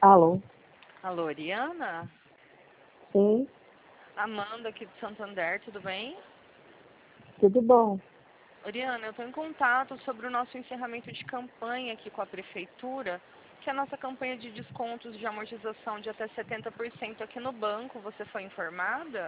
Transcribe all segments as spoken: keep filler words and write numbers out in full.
Alô? Alô, Oriana? Sim, Amanda aqui de Santander, tudo bem? tudo bom. Oriana, eu estou em contato sobre o nosso encerramento de campanha aqui com a Prefeitura, que é a nossa campanha de descontos de amortização de até setenta por cento aqui no banco. Você foi informada?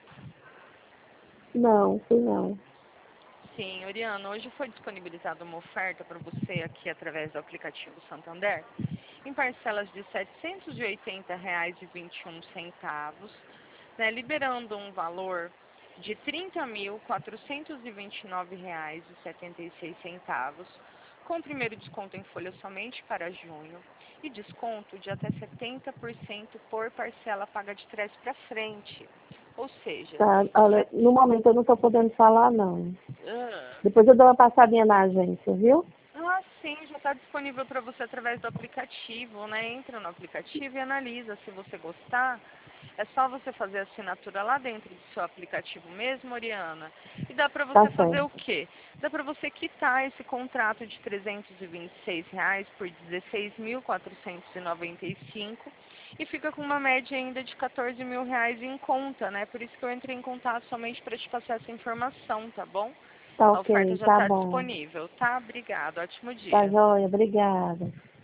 Não, fui não. Sim, Oriana, hoje foi disponibilizada uma oferta para você aqui através do aplicativo Santander, em parcelas de setecentos e oitenta reais e vinte e um centavos, né, liberando um valor de trinta mil quatrocentos e vinte e nove reais e setenta e seis centavos, com o primeiro desconto em folha somente para junho e desconto de até setenta por cento por parcela paga de trás para frente. Ou seja, Tá, olha, no momento eu não estou podendo falar, não. ah, Depois eu dou uma passadinha na agência, viu? Ah, sim, já está disponível para você através do aplicativo, né? Entra no aplicativo e analisa. Se você gostar, é só você fazer a assinatura lá dentro do seu aplicativo mesmo, Oriana. E dá para Tá você fazer o certo. quê? Dá para você quitar esse contrato de trezentos e vinte e seis reais por dezesseis mil quatrocentos e noventa e cinco e fica com uma média ainda de quatorze mil reais em conta, né? Por isso que eu entrei em contato somente para te passar essa informação, tá bom? Tá A oferta ok, já tá está bom. disponível, tá? Obrigada, ótimo Tá dia. joia, obrigada.